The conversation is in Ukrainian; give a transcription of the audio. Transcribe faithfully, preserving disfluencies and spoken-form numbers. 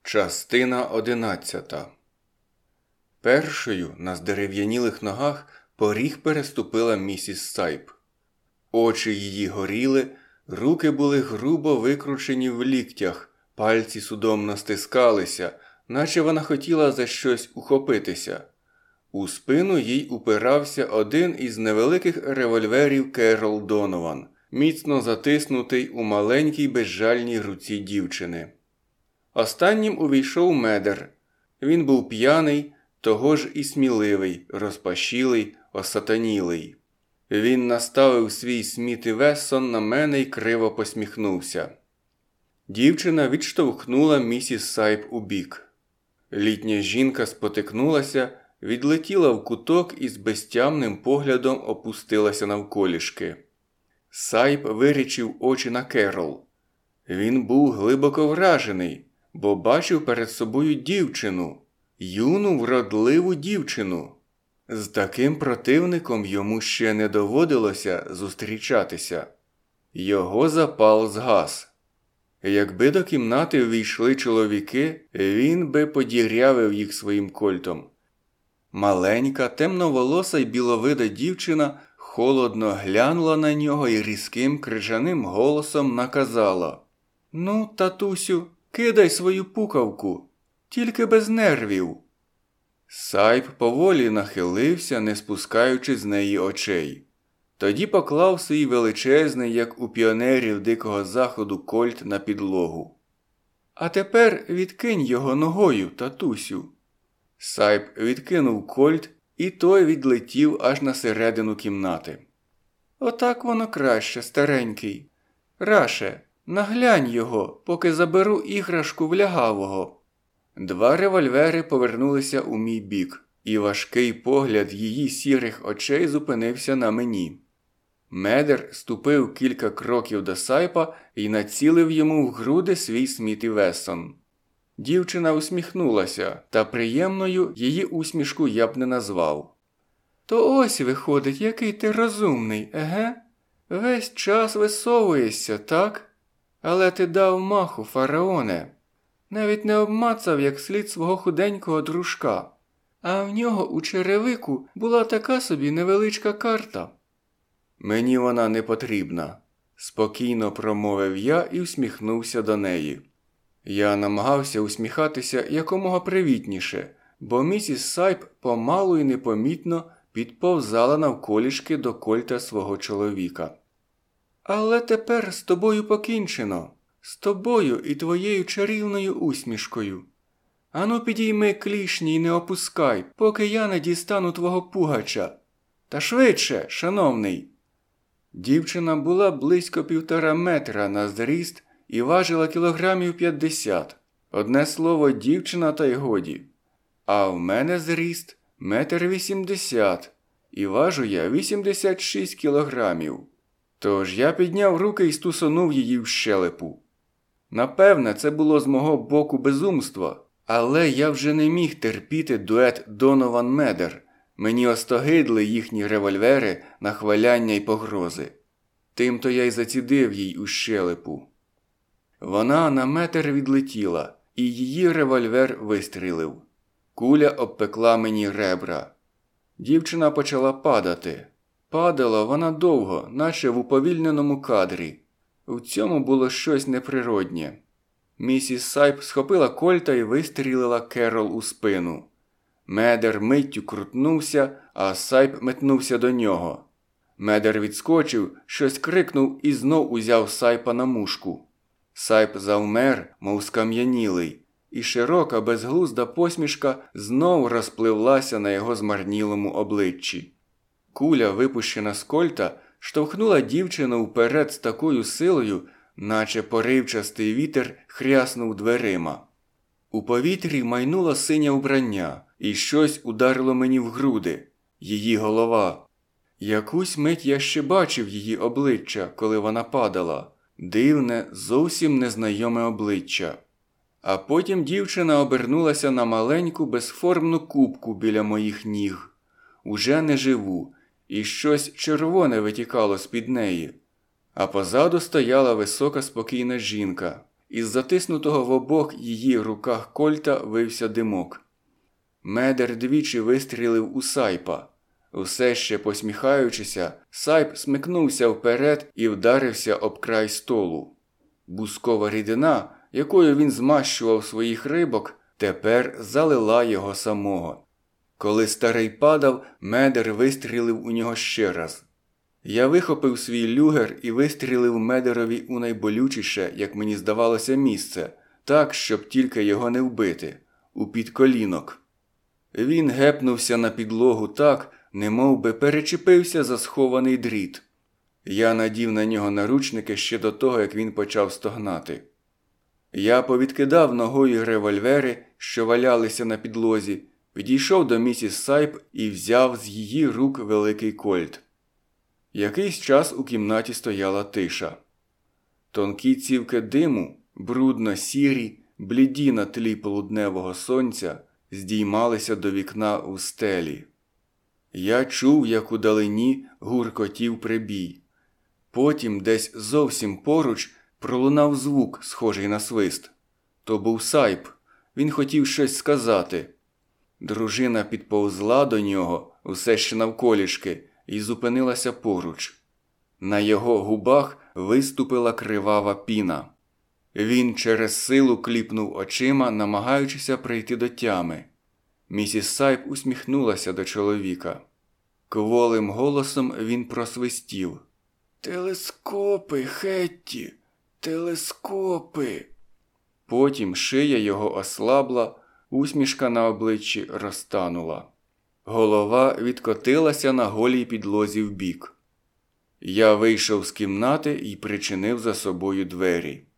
Частина одинадцята. Першою на здерев'янілих ногах поріг переступила місіс Сайп. Очі її горіли, руки були грубо викручені в ліктях, пальці судомно стискалися, наче вона хотіла за щось ухопитися. У спину їй упирався один із невеликих револьверів Керол Донован, міцно затиснутий у маленькій безжальній руці дівчини. Останнім увійшов Медер. Він був п'яний, того ж і сміливий, розпашілий, осатанілий. Він наставив свій Сміт і Вессон на мене й криво посміхнувся. Дівчина відштовхнула місіс Сайп убік. Літня жінка спотикнулася, відлетіла в куток і з безтямним поглядом опустилася навколішки. Сайп вирічив очі на Керол. Він був глибоко вражений, бо бачив перед собою дівчину, юну вродливу дівчину. З таким противником йому ще не доводилося зустрічатися. Його запал згас. Якби до кімнати ввійшли чоловіки, він би подірявив їх своїм кольтом. Маленька, темноволоса й біловида дівчина холодно глянула на нього і різким крижаним голосом наказала: «Ну, татусю, кидай свою пукавку, тільки без нервів». Сайп поволі нахилився, не спускаючи з неї очей. Тоді поклав свій величезний, як у піонерів Дикого Заходу, кольт на підлогу. «А тепер відкинь його ногою, татусю». Сайп відкинув кольт, і той відлетів аж на середину кімнати. «Отак воно краще, старенький. Раше, наглянь його, поки заберу іграшку в лягавого». Два револьвери повернулися у мій бік, і важкий погляд її сірих очей зупинився на мені. Медер ступив кілька кроків до Сайпа і націлив йому в груди свій Сміт і Вессон. Дівчина усміхнулася, та приємною її усмішку я б не назвав. «То ось виходить, який ти розумний, еге? Весь час висовуєшся, так? Але ти дав маху, фараоне. Навіть не обмацав як слід свого худенького дружка. А в нього у черевику була така собі невеличка карта». «Мені вона не потрібна», – спокійно промовив я і всміхнувся до неї. Я намагався усміхатися якомога привітніше, бо місіс Сайп помалу і непомітно підповзала навколішки до кольта свого чоловіка. «Але тепер з тобою покінчено, з тобою і твоєю чарівною усмішкою. Ану підійми клішні й не опускай, поки я не дістану твого пугача. Та швидше, шановний». Дівчина була близько півтора метра на зріст і важила кілограмів п'ятдесят. Одне слово, дівчина та й годі. А в мене зріст метр вісімдесят, і важу я вісімдесят шість кілограмів. Тож я підняв руки і стусонув її в щелепу. Напевне, це було з мого боку безумство, але я вже не міг терпіти дует Донован-Медер. Мені остогидли їхні револьвери, нахваляння й погрози. Тимто я й зацідив їй у щелепу. Вона на метр відлетіла, і її револьвер вистрілив. Куля обпекла мені ребра. Дівчина почала падати. Падала вона довго, наче в уповільненому кадрі. В цьому було щось неприроднє. Місіс Сайп схопила кольта і вистрілила Керол у спину. Медер миттю крутнувся, а Сайп метнувся до нього. Медер відскочив, щось крикнув і знов узяв Сайпа на мушку. Сайп завмер, мов скам'янілий, і широка безглузда посмішка знов розпливлася на його змарнілому обличчі. Куля, випущена з кольта, штовхнула дівчину вперед з такою силою, наче поривчастий вітер хряснув дверима. У повітрі майнуло синє вбрання, і щось ударило мені в груди. Її голова. Якусь мить я ще бачив її обличчя, коли вона падала. Дивне, зовсім незнайоме обличчя. А потім дівчина обернулася на маленьку безформну кубку біля моїх ніг. Уже не живу, і щось червоне витікало з-під неї. А позаду стояла висока спокійна жінка, Із затиснутого в обох її руках кольта вився димок. Медер двічі вистрілив у Сайпа. Усе ще посміхаючися, Сайп смикнувся вперед і вдарився об край столу. Бускова рідина, якою він змащував своїх рибок, тепер залила його самого. Коли старий падав, Медер вистрілив у нього ще раз. Я вихопив свій люгер і вистрілив Медерові у найболючіше, як мені здавалося, місце, так, щоб тільки його не вбити, у підколінок. Він гепнувся на підлогу так, немов би перечепився за схований дріт. Я надів на нього наручники ще до того, як він почав стогнати. Я повідкидав ногою револьвери, що валялися на підлозі, підійшов до місіс Сайп і взяв з її рук великий кольт. Якийсь час у кімнаті стояла тиша. Тонкі цівки диму, брудно-сірі, бліді на тлі полудневого сонця, здіймалися до вікна у стелі. Я чув, як удалині гуркотів прибій. Потім десь зовсім поруч пролунав звук, схожий на свист. То був Сайп. Він хотів щось сказати. Дружина підповзла до нього, усе ще навколішки, і зупинилася поруч. На його губах виступила кривава піна. Він через силу кліпнув очима, намагаючися прийти до тями. Місіс Сайп усміхнулася до чоловіка. Кволим голосом він просвистів. «Телескопи, Хетті! Телескопи!» Потім шия його ослабла, усмішка на обличчі розтанула. Голова відкотилася на голій підлозі вбік. Я вийшов з кімнати і причинив за собою двері.